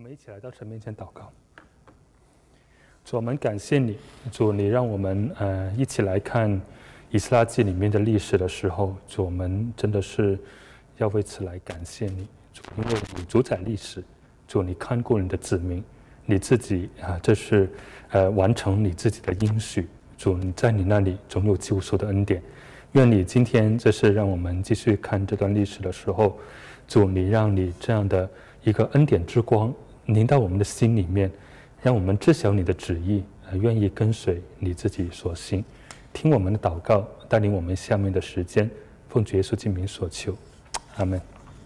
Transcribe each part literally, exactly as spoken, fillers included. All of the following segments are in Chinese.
们一起来到神面前祷告。主，我们感谢你，主，你让我们呃一起来看以斯拉记里面的历史的时候，主，我们真的是要为此来感谢你，主，因为你主宰历史，主，你看顾你的子民，你自己啊，这是呃完成你自己的应许，主，你在你那里总有救赎的恩典。愿你今天这是让我们继续看这段历史的时候，主，你让你这样的一个恩典之光临到我们的心里面，让我们知晓你的旨意，呃、愿意跟随你自己所行。听我们的祷告，带领我们下面的时间，奉主耶稣基督名所求，阿们。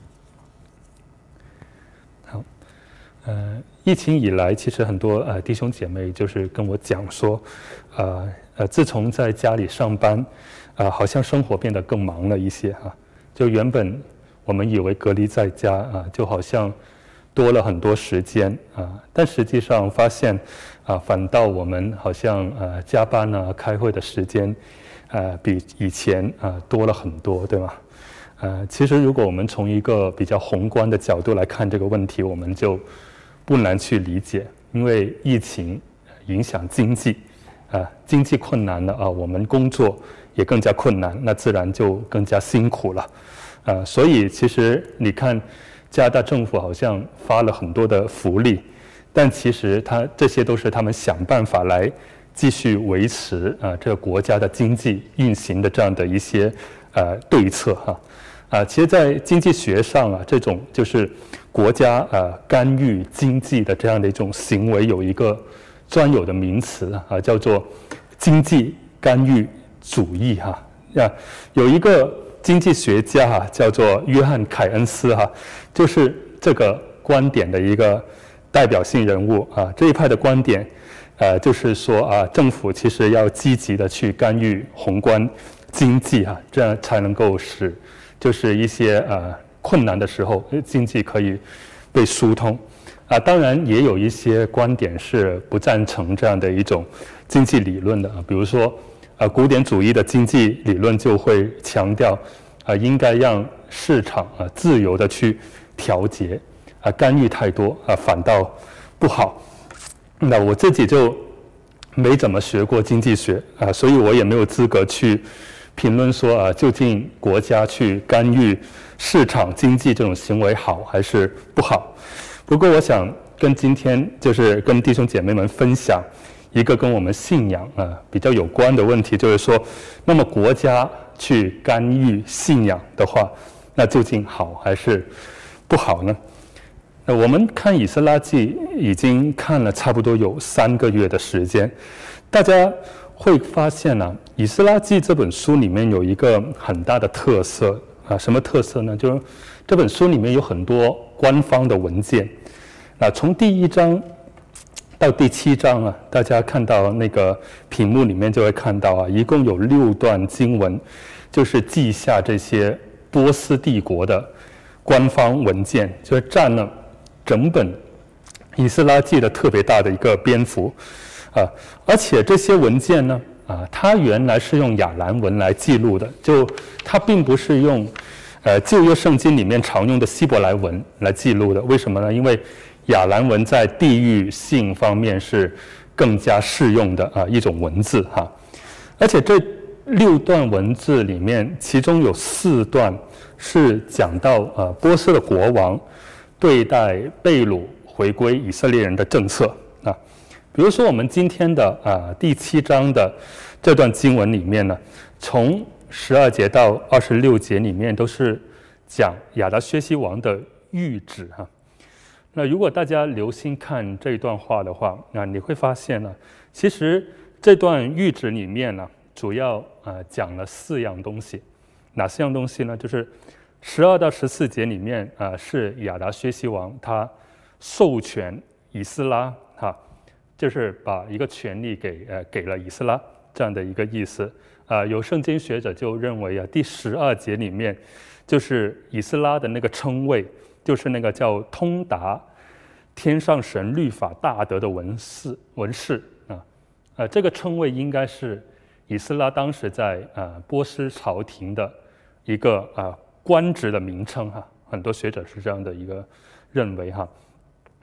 好，呃，疫情以来，其实很多呃弟兄姐妹就是跟我讲说，呃呃，自从在家里上班，啊、呃，好像生活变得更忙了一些哈、啊。就原本我们以为隔离在家啊，就好像多了很多时间啊，但实际上发现啊，反倒我们好像呃加班啊、开会的时间，呃比以前啊多了很多，对吗？呃，其实如果我们从一个比较宏观的角度来看这个问题，我们就不难去理解，因为疫情影响经济，啊，经济困难了啊，我们工作也更加困难，那自然就更加辛苦了，啊，所以其实你看。加拿大政府好像发了很多的福利，但其实它这些都是他们想办法来继续维持啊、呃、这个国家的经济运行的这样的一些呃对策哈啊、呃，其实，在经济学上啊，这种就是国家呃干预经济的这样的一种行为，有一个专有的名词啊、呃，叫做经济干预主义哈呀、啊，有一个经济学家哈、啊、叫做约翰凯恩斯哈、啊。就是这个观点的一个代表性人物啊，这一派的观点，呃，就是说啊，政府其实要积极的去干预宏观经济啊，这样才能够使就是一些呃困难的时候，经济可以被疏通啊。当然，也有一些观点是不赞成这样的一种经济理论的啊，比如说呃，古典主义的经济理论就会强调啊，应该让市场啊自由的去调节啊，干预太多啊，反倒不好。那我自己就没怎么学过经济学啊，所以我也没有资格去评论说啊，究竟国家去干预市场经济这种行为好还是不好。不过，我想跟今天就是跟弟兄姐妹们分享一个跟我们信仰啊比较有关的问题，就是说，那么国家去干预信仰的话，那究竟好还是不好呢？那我们看以斯拉记已经看了差不多有三个月的时间，大家会发现呢、啊，以斯拉记这本书里面有一个很大的特色啊，什么特色呢？就是这本书里面有很多官方的文件啊，从第一章到第七章啊，大家看到那个屏幕里面就会看到啊，一共有六段经文，就是记下这些波斯帝国的官方文件，就占了整本以斯拉记的特别大的一个篇幅啊，而且这些文件呢啊，它原来是用亚兰文来记录的，就它并不是用呃旧约圣经里面常用的希伯来文来记录的。为什么呢？因为亚兰文在地域性方面是更加适用的啊一种文字哈，而且这六段文字里面，其中有四段是讲到呃波斯的国王对待被掳回归以色列人的政策啊。比如说我们今天的啊第七章的这段经文里面呢，从十二节到二十六节里面都是讲亚达薛西王的谕旨哈。那如果大家留心看这一段话的话，那你会发现呢，其实这段谕旨里面呢，主要呃讲了四样东西。哪四样东西呢？就是十二到十四节里面啊、呃，是亚达薛西王他授权以斯拉哈，就是把一个权利给呃给了以斯拉这样的一个意思啊、呃。有圣经学者就认为啊，第十二节里面就是以斯拉的那个称谓。就是那个叫通达天上神律法大德的文士文士啊，呃，这个称谓应该是以斯拉当时在呃波斯朝廷的一个啊、呃、官职的名称哈，很多学者是这样的一个认为哈。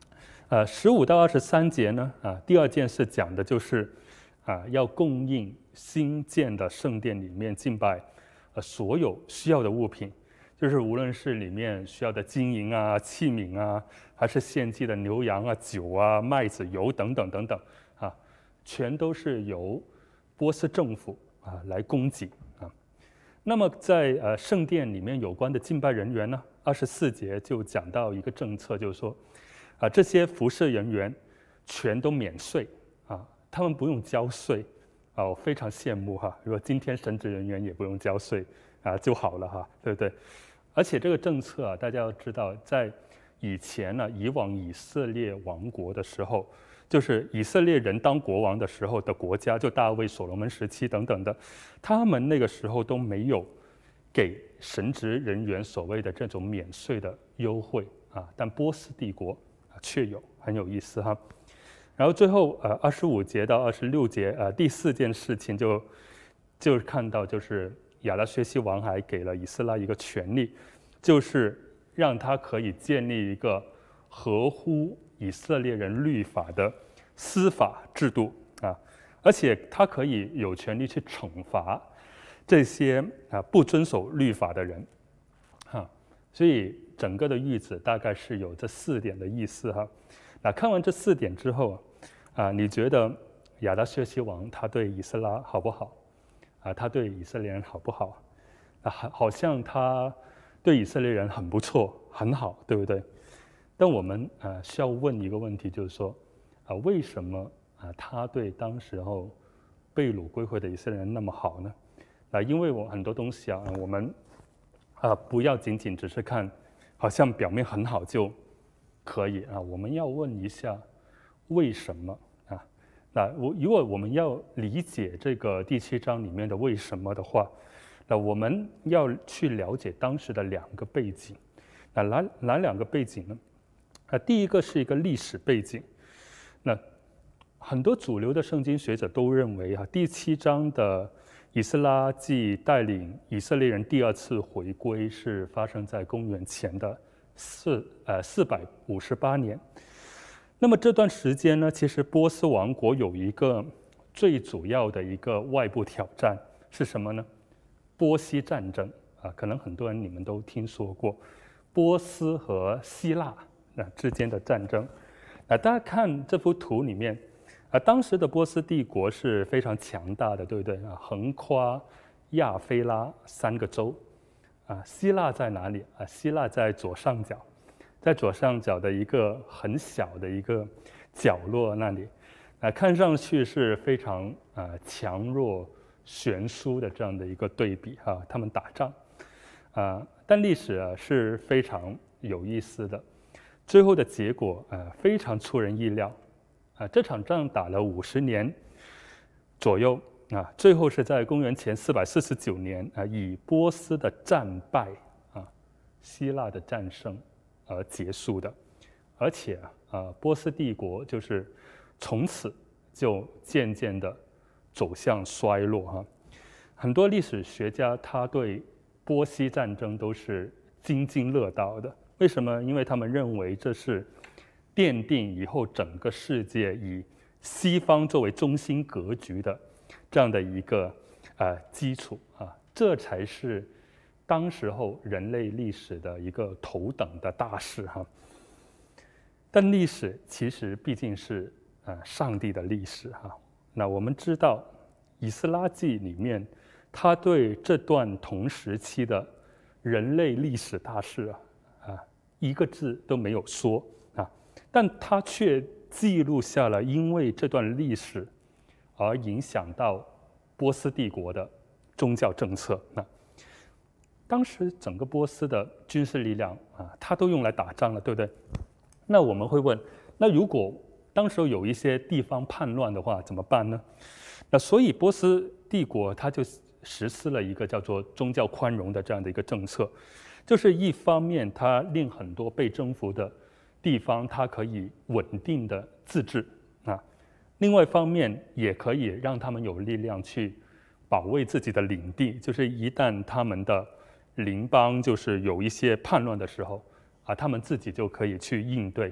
呃，十五到二十三节呢，啊，第二件事讲的就是啊，要供应新建的圣殿里面敬拜，呃，所有需要的物品，就是无论是里面需要的金银啊、器皿啊，还是献祭的牛羊啊、酒啊、麦子、油等等等等，啊，全都是由波斯政府啊来供给啊。那么在呃圣殿里面有关的敬拜人员呢，二十四节就讲到一个政策，就是说，啊，这些服侍人员全都免税啊，他们不用交税啊，我非常羡慕哈。如果今天神职人员也不用交税啊就好了哈，对不对？而且这个政策啊，大家要知道，在以前呢，以往以色列王国的时候，就是以色列人当国王的时候的国家，就大卫、所罗门时期等等的，他们那个时候都没有给神职人员所谓的这种免税的优惠啊，但波斯帝国啊却有，很有意思哈。然后最后呃二十五节到二十六节呃第四件事情就就看到就是亚达薛西王还给了以斯拉一个权利，就是让他可以建立一个合乎以色列人律法的司法制度啊，而且他可以有权利去惩罚这些啊不遵守律法的人，哈，所以整个的谕旨大概是有这四点的意思哈。那看完这四点之后啊，你觉得亚达薛西王他对以斯拉好不好？啊，他对以色列人好不好？啊，好像他对以色列人很不错，很好，对不对？但我们啊需要问一个问题，就是说啊，为什么啊他对当时候被掳归回的以色列人那么好呢？啊，因为我很多东西啊，我们啊不要仅仅只是看好像表面很好就可以啊，我们要问一下为什么啊？那我如果我们要理解这个第七章里面的为什么的话，那我们要去了解当时的两个背景。那哪哪两个背景呢？啊，第一个是一个历史背景。那很多主流的圣经学者都认为啊，第七章的以斯拉记带领以色列人第二次回归是发生在公元前的四呃四百五十八年。那么这段时间呢，其实波斯王国有一个最主要的一个外部挑战是什么呢？波西战争啊，可能很多人你们都听说过波斯和希腊啊之间的战争。啊，大家看这幅图里面啊，当时的波斯帝国是非常强大的，对不对啊？横跨亚非拉三个洲啊。希腊在哪里啊？希腊在左上角。在左上角的一个很小的一个角落那里，啊，看上去是非常啊强弱悬殊的这样的一个对比哈、啊，他们打仗，啊，但历史啊是非常有意思的，最后的结果啊非常出人意料，啊，这场仗打了五十年左右啊，最后是在公元前四百四十九年啊，以波斯的战败啊，希腊的战胜而结束的，而且啊，波斯帝国就是从此就渐渐的走向衰落哈。很多历史学家他对波西战争都是津津乐道的，为什么？因为他们认为这是奠定以后整个世界以西方作为中心格局的这样的一个呃基础啊，这才是当时候人类历史的一个头等的大事哈，但历史其实毕竟是呃上帝的历史哈。那我们知道以斯拉记里面，他对这段同时期的人类历史大事啊啊一个字都没有说啊，但他却记录下了因为这段历史而影响到波斯帝国的宗教政策啊。当时整个波斯的军事力量啊，它都用来打仗了，对不对？那我们会问，那如果当时有一些地方叛乱的话，怎么办呢？那所以波斯帝国它就实施了一个叫做宗教宽容的这样的一个政策，就是一方面它令很多被征服的地方它可以稳定的自治啊，另外一方面也可以让他们有力量去保卫自己的领地，就是一旦他们的邻邦就是有一些叛乱的时候啊，他们自己就可以去应对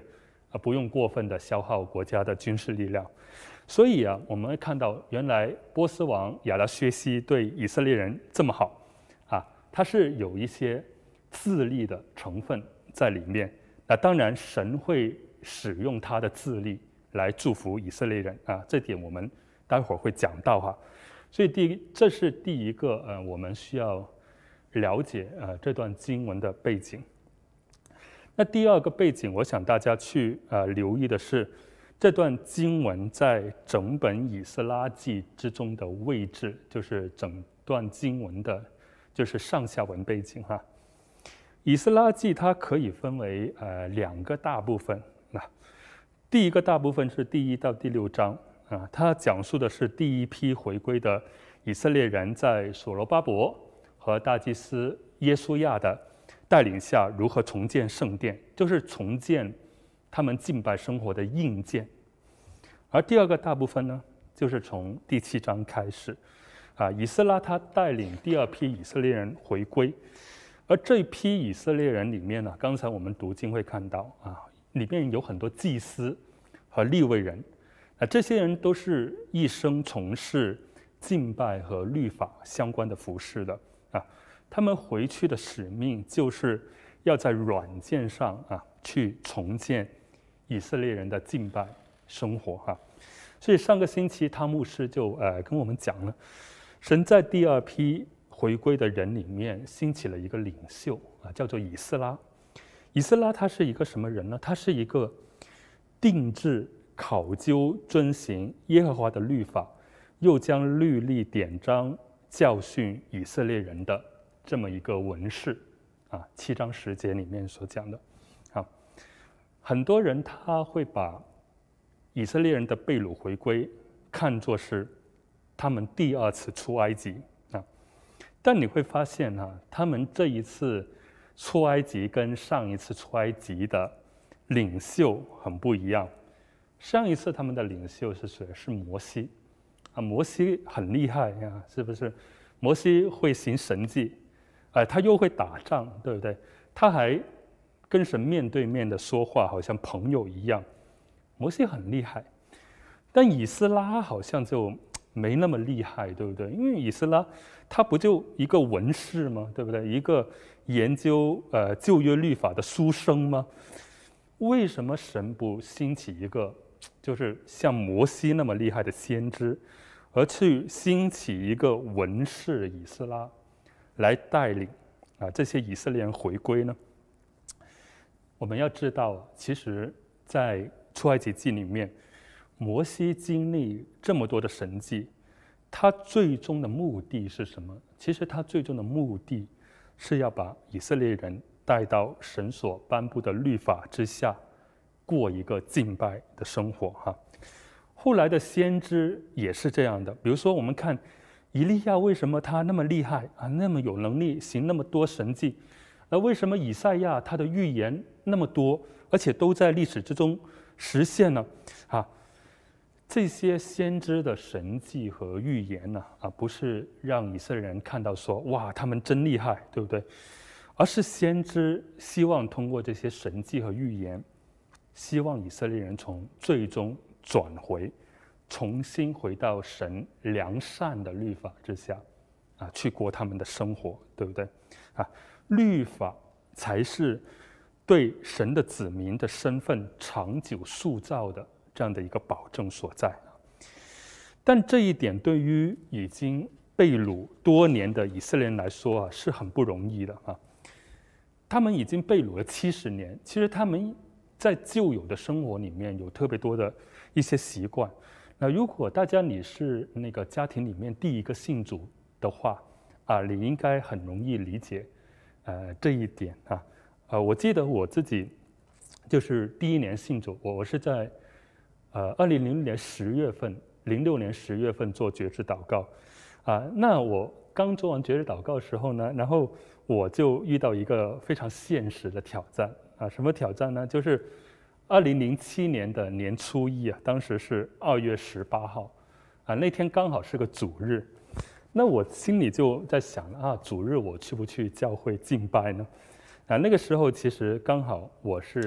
啊，不用过分的消耗国家的军事力量。所以啊，我们会看到原来波斯王亚达薛西对以色列人这么好啊，他是有一些自利的成分在里面。那当然，神会使用他的自利来祝福以色列人啊，这点我们待会儿会讲到哈。所以第一，这是第一个呃，我们需要了解呃这段经文的背景。那第二个背景，我想大家去呃留意的是，这段经文在整本以斯拉记之中的位置，就是整段经文的，就是上下文背景哈。以斯拉记它可以分为呃两个大部分，那第一个大部分是第一到第六章啊，它讲述的是第一批回归的以色列人在所罗巴伯和大祭司耶稣亚的带领下如何重建圣殿，就是重建他们敬拜生活的硬件。而第二个大部分呢，就是从第七章开始啊，以斯拉他带领第二批以色列人回归。而这批以色列人里面呢，刚才我们读经会看到啊，里面有很多祭司和利未人，啊，这些人都是一生从事敬拜和律法相关的服事的啊。他们回去的使命就是要在软件上啊，去重建以色列人的敬拜生活哈、啊。所以上个星期汤牧师就呃跟我们讲了，神在第二批回归的人里面兴起了一个领袖啊，叫做以斯拉。以斯拉他是一个什么人呢？他是一个定制、考究、遵行耶和华的律法，又将律例典章教训以色列人的这么一个文士啊。七章十节里面所讲的啊，很多人他会把以色列人的被掳回归看作是他们第二次出埃及。但你会发现啊，他们这一次出埃及跟上一次出埃及的领袖很不一样。上一次他们的领袖是谁？是摩西啊，摩西很厉害呀，是不是？摩西会行神迹，哎、呃，他又会打仗，对不对？他还跟神面对面的说话，好像朋友一样。摩西很厉害，但以斯拉好像就没那么厉害，对不对？因为以斯拉他不就一个文士吗？对不对？一个研究呃旧约律法的书生吗？为什么神不兴起一个就是像摩西那么厉害的先知，而去兴起一个文士以斯拉来带领啊这些以色列人回归呢？我们要知道，其实在出埃及记里面，摩西经历这么多的神迹，他最终的目的是什么？其实他最终的目的是要把以色列人带到神所颁布的律法之下，过一个敬拜的生活哈。后来的先知也是这样的，比如说我们看以利亚，为什么他那么厉害啊，那么有能力行那么多神迹？而为什么以赛亚他的预言那么多，而且都在历史之中实现呢？啊，这些先知的神迹和预言呢，啊，不是让以色列人看到说哇，他们真厉害，对不对？而是先知希望通过这些神迹和预言，希望以色列人从最终转回，重新回到神良善的律法之下，啊，去过他们的生活，对不对？啊，律法才是对神的子民的身份长久塑造的这样的一个保证所在。但这一点对于已经被掳多年的以色列人来说啊，是很不容易的啊。他们已经被掳了七十年，其实他们在旧有的生活里面有特别多的一些习惯。那如果大家你是那个家庭里面第一个信主的话啊，你应该很容易理解呃这一点啊。呃，我记得我自己就是第一年信主，我我是在呃二零零六年十月份，零六年十月份做觉知祷告啊。那我刚做完觉知祷告的时候呢，然后我就遇到一个非常现实的挑战啊。什么挑战呢？就是二零零七年的年初一啊，当时是二月十八号啊，那天刚好是个主日。那我心里就在想啊，主日我去不去教会敬拜呢？啊，那个时候其实刚好我是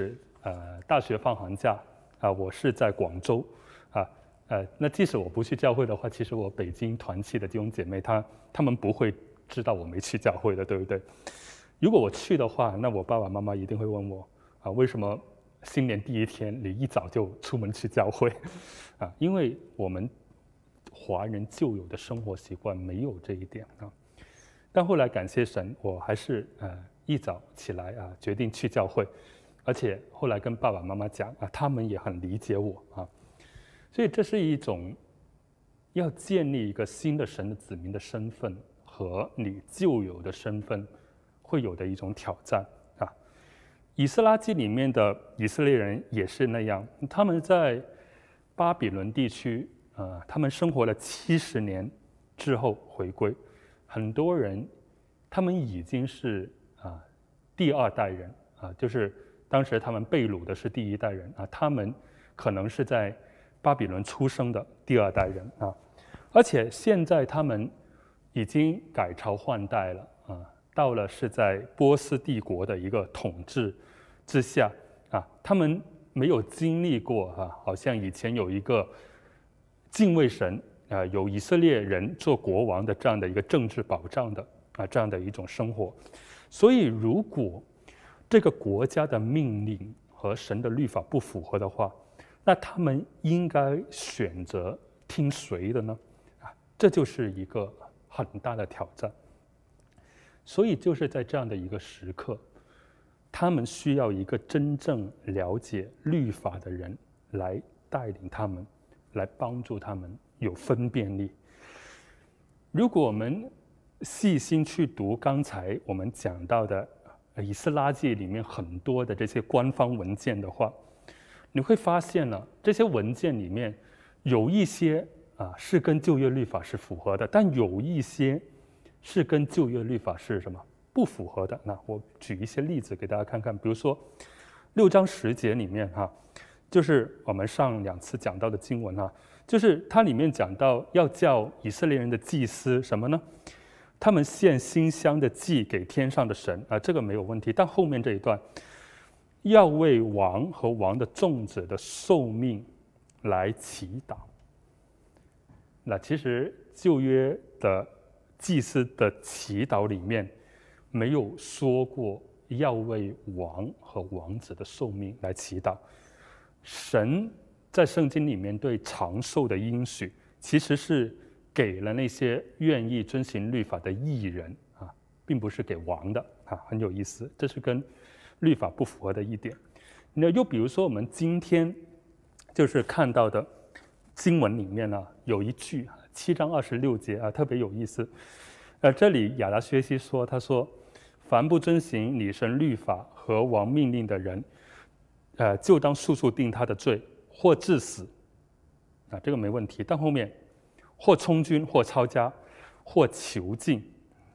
呃大学放寒假啊，我是在广州啊，呃，那即使我不去教会的话，其实我北京团契的弟兄姐妹他他们不会知道我没去教会的，对不对？如果我去的话，那我爸爸妈妈一定会问我啊，为什么新年第一天你一早就出门去教会啊？因为我们华人旧有的生活习惯没有这一点啊。但后来感谢神，我还是呃一早起来啊，决定去教会，而且后来跟爸爸妈妈讲啊，他们也很理解我啊。所以这是一种要建立一个新的神的子民的身份和你旧有的身份会有的一种挑战啊。以斯拉记里面的以色列人也是那样，他们在巴比伦地区，呃，他们生活了七十年之后回归，很多人他们已经是啊第二代人啊，就是当时他们被掳的是第一代人啊，他们可能是在巴比伦出生的第二代人啊，而且现在他们已经改朝换代了啊。到了是在波斯帝国的一个统治之下啊，他们没有经历过啊，好像以前有一个敬畏神啊，有以色列人做国王的这样的一个政治保障的啊这样的一种生活。所以如果这个国家的命令和神的律法不符合的话，那他们应该选择听谁的呢？啊，这就是一个很大的挑战。所以就是在这样的一个时刻，他们需要一个真正了解律法的人来带领他们，来帮助他们有分辨力。如果我们细心去读刚才我们讲到的以斯拉记里面很多的这些官方文件的话，你会发现呢，这些文件里面有一些啊是跟旧约律法是符合的，但有一些是跟旧约律法是什么不符合的。那我举一些例子给大家看看，比如说六章十节里面哈、啊，就是我们上两次讲到的经文哈、啊，就是它里面讲到要叫以色列人的祭司什么呢？他们献馨香的祭给天上的神啊，这个没有问题。但后面这一段要为王和王的众子的寿命来祈祷。那其实旧约的祭司的祈祷里面没有说过要为王和王子的寿命来祈祷。神在圣经里面对长寿的应许，其实是给了那些愿意遵行律法的义人啊，并不是给王的啊，很有意思，这是跟律法不符合的一点。那又比如说我们今天就是看到的经文里面呢，有一句七章二十六节啊，特别有意思。呃，这里亚达薛西说，他说：“凡不遵行你神律法和王命令的人，呃，就当速速定他的罪，或致死。”啊，这个没问题。但后面或充军，或抄家，或囚禁。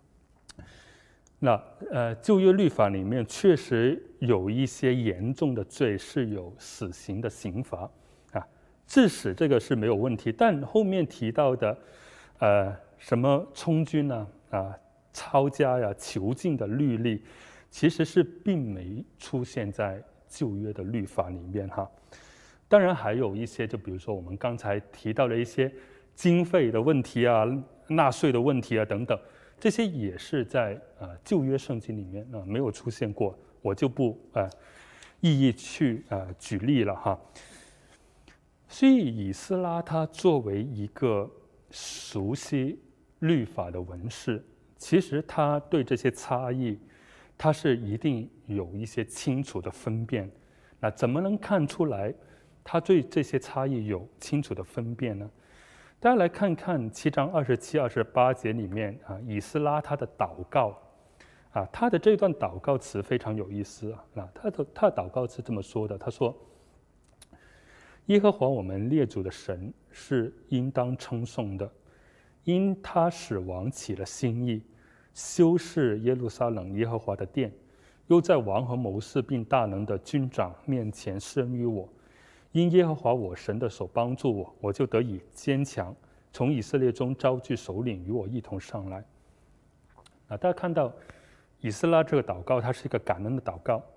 那呃，旧约律法里面确实有一些严重的罪是有死刑的刑罚啊，致死这个是没有问题。但后面提到的，呃，什么充军啊、啊抄家呀、囚禁的律例，其实是并没出现在旧约的律法里面哈。当然还有一些，就比如说我们刚才提到的一些经费的问题啊、纳税的问题啊等等。这些也是在呃旧约圣经里面啊、呃、没有出现过，我就不呃一一去呃举例了哈。所以以斯拉他作为一个熟悉律法的文士，其实他对这些差异，他是一定有一些清楚的分辨。那怎么能看出来他对这些差异有清楚的分辨呢？大家来看看七章二十七、二十八节里面啊，以斯拉他的祷告啊，他的这段祷告词非常有意思啊。那他的他的祷告是这么说的：他说，耶和华我们列祖的神是应当称颂的，因他使王起了心意，修饰耶路撒冷耶和华的殿，又在王和谋士并大能的军长面前生于我。因耶和华我神的手帮助我，我就得以坚强。从以色列中招聚首领与我一同上来。啊，大家看到以斯拉这个祷告，它是一个感恩的祷告。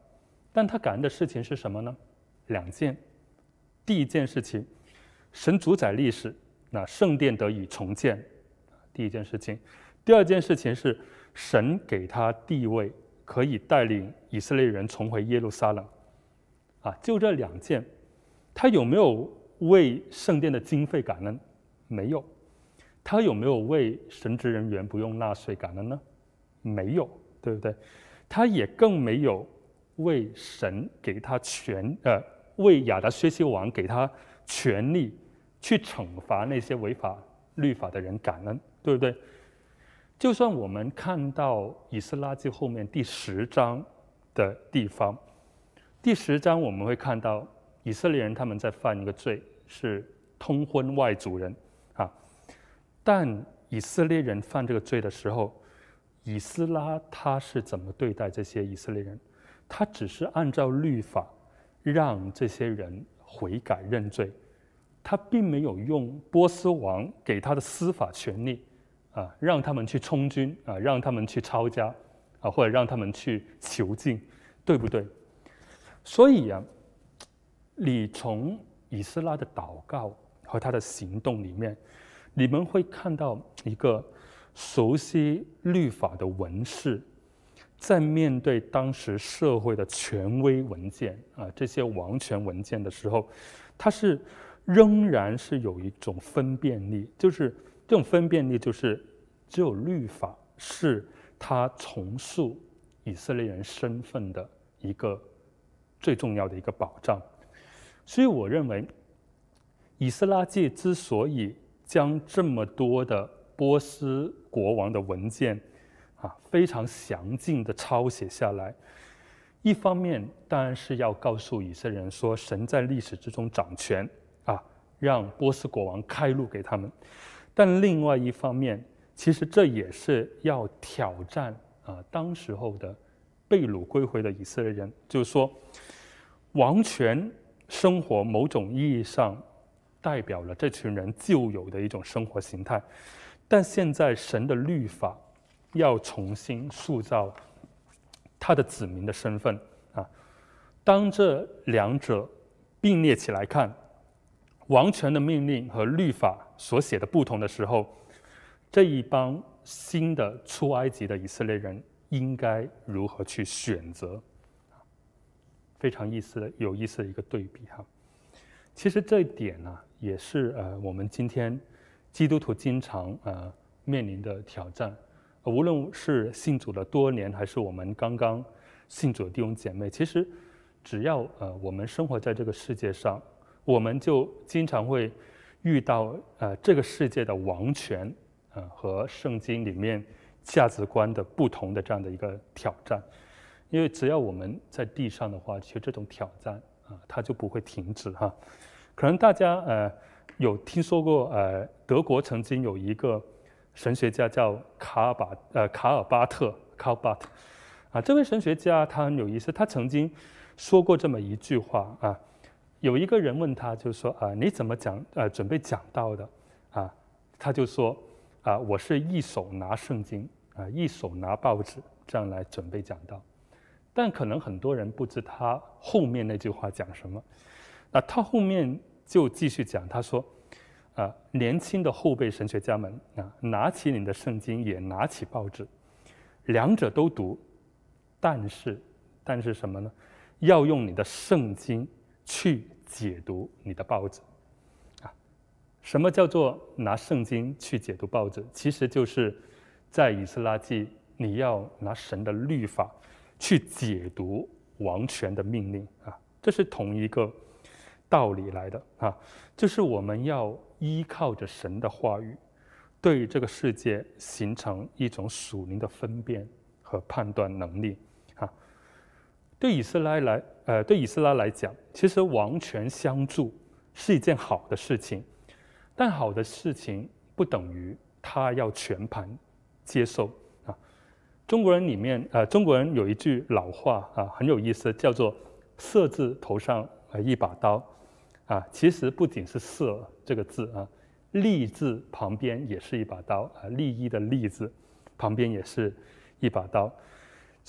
但他感恩的事情是什么呢？两件。第一件事情，神主宰历史，那圣殿得以重建，第一件事情。第二件事情是神给他地位，可以带领以色列人重回耶路撒冷。啊，就这两件，他有没有为圣殿的经费感恩？没有。他有没有为神职人员不用纳税感恩呢？没有，对不对？他也更没有为神给他权，呃，为亚达薛西王给他权力去惩罚那些违法律法的人感恩，对不对？就算我们看到以斯拉记后面第十章的地方，第十章我们会看到以色列人他们在犯一个罪，是通婚外族人啊。但以色列人犯这个罪的时候，以斯拉他是怎么对待这些以色列人？他只是按照律法让这些人悔改认罪，他并没有用波斯王给他的司法权力啊，让他们去充军啊，让他们去抄家啊，或者让他们去囚禁，对不对？所以啊，你从以斯拉的祷告和他的行动里面，你们会看到一个熟悉律法的文士，在面对当时社会的权威文件啊，这些王权文件的时候，他是仍然是有一种分辨力，就是这种分辨力就是只有律法是他重塑以色列人身份的一个最重要的一个保障。所以我认为以斯拉记之所以将这么多的波斯国王的文件啊非常详尽的抄写下来，一方面当然是要告诉以色列人说神在历史之中掌权啊，让波斯国王开路给他们，但另外一方面其实这也是要挑战啊当时候的被掳归回的以色列人，就是说王权生活某种意义上代表了这群人旧有的一种生活形态，但现在神的律法要重新塑造他的子民的身份啊。当这两者并列起来看，王权的命令和律法所写的不同的时候，这一帮新的出埃及的以色列人应该如何去选择？非常意思的有意思的一个对比哈。其实这一点呢、啊，也是呃我们今天基督徒经常呃面临的挑战。呃、无论是信主了多年，还是我们刚刚信主的弟兄姐妹，其实只要呃我们生活在这个世界上，我们就经常会遇到呃这个世界的王权呃和圣经里面价值观的不同的这样的一个挑战。因为只要我们在地上的话，其实这种挑战啊、呃，它就不会停止哈。可能大家呃有听说过呃德国曾经有一个神学家叫卡尔巴呃卡尔巴特 Karl Barth 啊，这位神学家他很有意思，他曾经说过这么一句话啊，有一个人问他就说啊你怎么讲呃准备讲道的啊，他就说啊我是一手拿圣经啊一手拿报纸这样来准备讲道。但可能很多人不知他后面那句话讲什么。那他后面就继续讲，他说：“啊，年轻的后辈神学家们啊，拿起你的圣经，也拿起报纸，两者都读，但是，但是什么呢？要用你的圣经去解读你的报纸。啊，什么叫做拿圣经去解读报纸？其实就是在以斯拉记，你要拿神的律法去解读王权的命令啊，这是同一个道理来的啊，就是我们要依靠着神的话语，对这个世界形成一种属灵的分辨和判断能力啊。对以色列来，呃，对以色列来讲，其实王权相助是一件好的事情，但好的事情不等于他要全盘接受。中国人里面，呃，中国人有一句老话啊，很有意思，叫做“色字头上呃一把刀”，啊，其实不仅是“色”这个字啊，“利”字旁边也是一把刀啊，利益的“利”字旁边也是一把刀。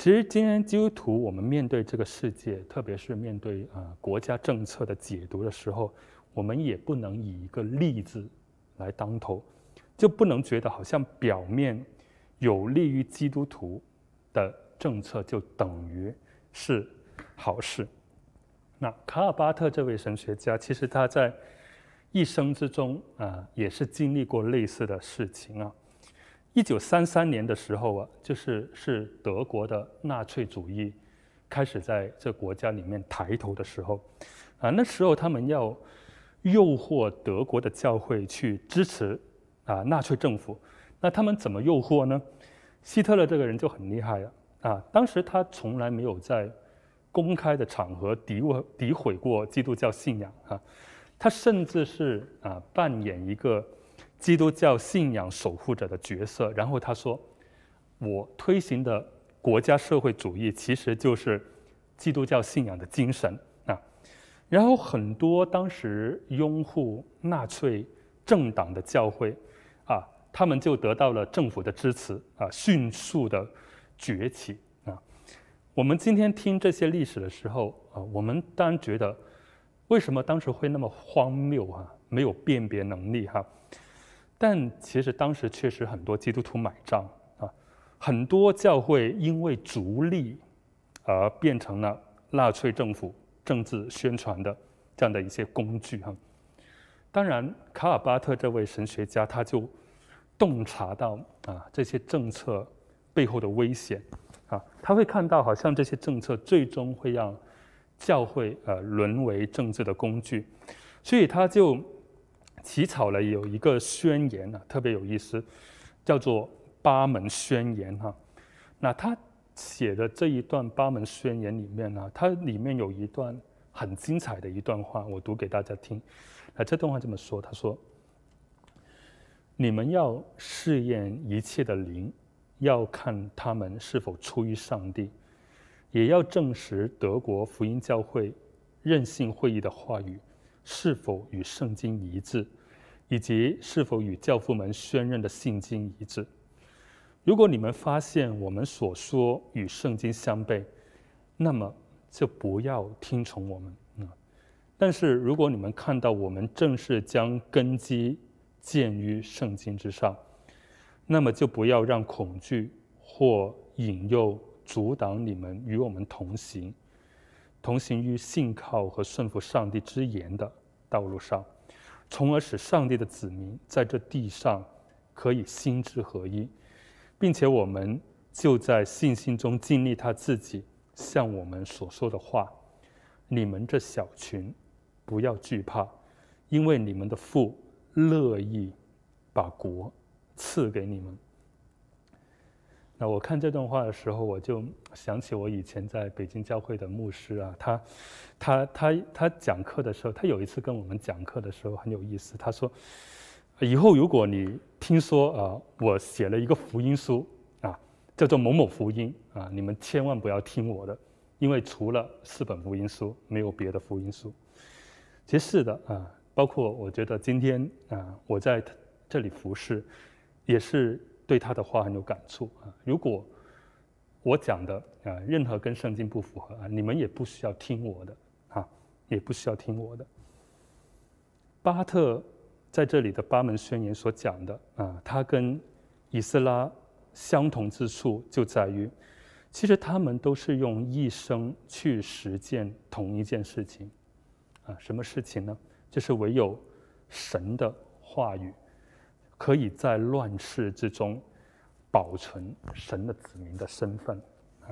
其实今天基督徒我们面对这个世界，特别是面对啊、呃、国家政策的解读的时候，我们也不能以一个利字来当头，就不能觉得好像表面有利于基督徒的政策就等于是好事。那卡尔巴特这位神学家，其实他在一生之中啊、呃，也是经历过类似的事情啊。一九三三年的时候啊，就是是德国的纳粹主义开始在这国家里面抬头的时候啊，那时候他们要诱惑德国的教会去支持啊纳粹政府，那他们怎么诱惑呢？希特勒这个人就很厉害了啊，当时他从来没有在公开的场合诋毁诋毁过基督教信仰啊，他甚至是啊扮演一个基督教信仰守护者的角色，然后他说：“我推行的国家社会主义其实就是基督教信仰的精神啊。”然后很多当时拥护纳粹政党的教会啊，他们就得到了政府的支持啊，迅速的崛起啊。我们今天听这些历史的时候啊，我们当然觉得为什么当时会那么荒谬啊，没有辨别能力哈、啊。但其实当时确实很多基督徒买账啊，很多教会因为逐利而变成了纳粹政府政治宣传的这样的一些工具哈。当然，卡尔巴特这位神学家他就洞察到啊这些政策背后的危险啊，他会看到好像这些政策最终会让教会呃沦为政治的工具，所以他就起草了有一个宣言啊，特别有意思，叫做八门宣言哈。那他写的这一段八门宣言里面呢，它里面有一段很精彩的一段话，我读给大家听。那这段话这么说，他说：“你们要试验一切的灵，要看他们是否出于上帝，也要证实德国福音教会任性会议的话语是否与圣经一致，以及是否与教父们宣认的信经一致。如果你们发现我们所说与圣经相悖，那么就不要听从我们。但是如果你们看到我们正是将根基建于圣经之上，那么就不要让恐惧或引诱阻挡你们与我们同行，同行于信靠和顺服上帝之言的道路上，从而使上帝的子民在这地上可以心之合一，并且我们就在信心中经历他自己向我们所说的话。你们这小群不要惧怕，因为你们的父乐意把国赐给你们。那我看这段话的时候，我就想起我以前在北京教会的牧师啊，他他他他讲课的时候，他有一次跟我们讲课的时候很有意思，他说：“以后如果你听说啊，我写了一个福音书啊，叫做某某福音啊，你们千万不要听我的，因为除了四本福音书，没有别的福音书。”其实是的啊，包括我觉得今天啊，我在这里服侍，也是对他的话很有感触啊。如果我讲的啊任何跟圣经不符合啊，你们也不需要听我的啊，也不需要听我的。巴特在这里的八门宣言所讲的啊，他跟以斯拉相同之处就在于，其实他们都是用一生去实践同一件事情啊，什么事情呢？就是唯有神的话语可以在乱世之中保存神的子民的身份啊。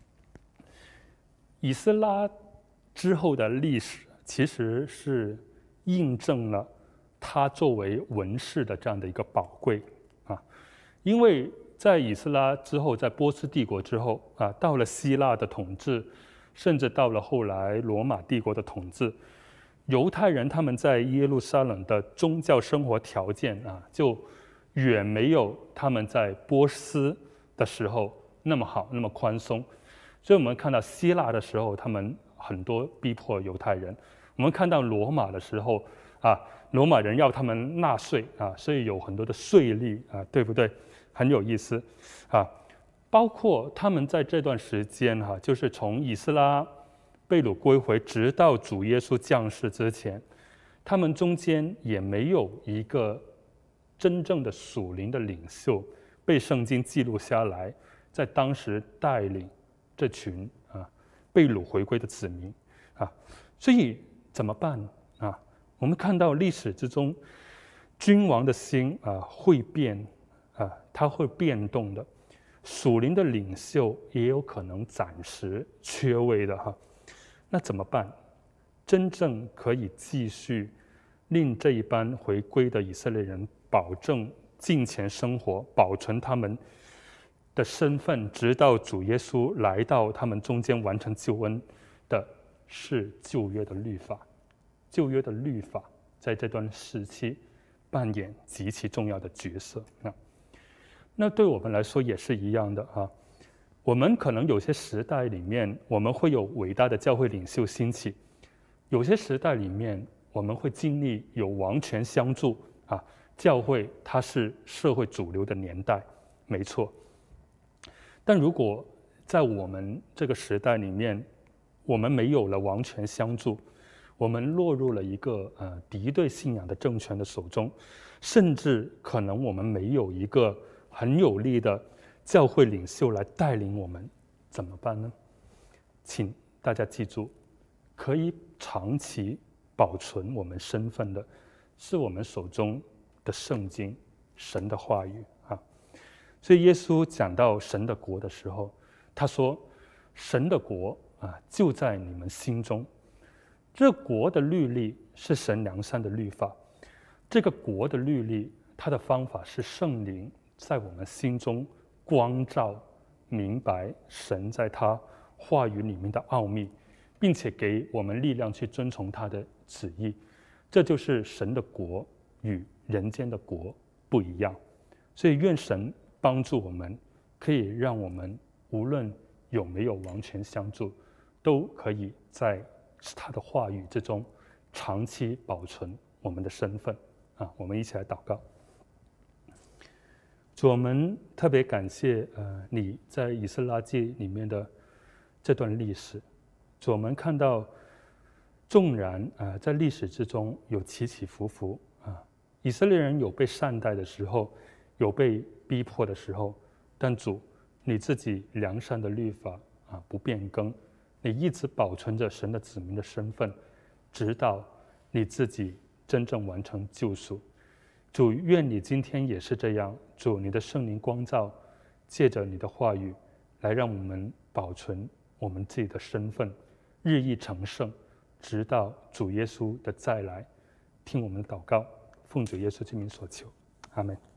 以斯拉之后的历史其实是印证了他作为文士的这样的一个宝贵啊，因为在以斯拉之后，在波斯帝国之后啊，到了希腊的统治，甚至到了后来罗马帝国的统治，犹太人他们在耶路撒冷的宗教生活条件啊，就远没有他们在波斯的时候那么好，那么宽松。所以我们看到希腊的时候，他们很多逼迫犹太人；我们看到罗马的时候啊，罗马人要他们纳税啊，所以有很多的税吏啊，对不对？很有意思啊。 包括他们在这段时间哈，就是从以斯拉被掳归回，直到主耶稣降世之前，他们中间也没有一个真正的属灵的领袖被圣经记录下来，在当时带领这群啊被掳回归的子民啊，所以怎么办啊？我们看到历史之中，君王的心啊会变啊，他会变动的，属灵的领袖也有可能暂时缺位的哈。那怎么办？真正可以继续令这一班回归的以色列人保证敬虔生活，保存他们的身份，直到主耶稣来到他们中间完成救恩的，是旧约的律法。旧约的律法在这段时期扮演极其重要的角色。那那对我们来说也是一样的啊。我们可能有些时代里面，我们会有伟大的教会领袖兴起；有些时代里面，我们会经历有王权相助啊。教会它是社会主流的年代，没错。但如果在我们这个时代里面，我们没有了王权相助，我们落入了一个呃敌对信仰的政权的手中，甚至可能我们没有一个很有力的教会领袖来带领我们，怎么办呢？请大家记住，可以长期保存我们身份的，是我们手中的圣经，神的话语啊。所以耶稣讲到神的国的时候，他说：“神的国啊，就在你们心中。”这国的律例是神良善的律法，这个国的律例，它的方法是圣灵在我们心中光照，明白神在他话语里面的奥秘，并且给我们力量去遵从他的旨意。这就是神的国与人间的国不一样。所以愿神帮助我们，可以让我们无论有没有王权相助，都可以在他的话语之中长期保存我们的身份啊！我们一起来祷告。主，我们特别感谢呃你在以斯拉记里面的这段历史。主，我们看到纵然呃在历史之中有起起伏伏啊，以色列人有被善待的时候，有被逼迫的时候，但主你自己良善的律法啊不变更，你一直保存着神的子民的身份，直到你自己真正完成救赎。主，愿你今天也是这样。主，你的圣灵光照，借着你的话语来让我们保存我们自己的身份，日益成圣，直到主耶稣的再来。听我们的祷告，奉主耶稣之名所求，阿们。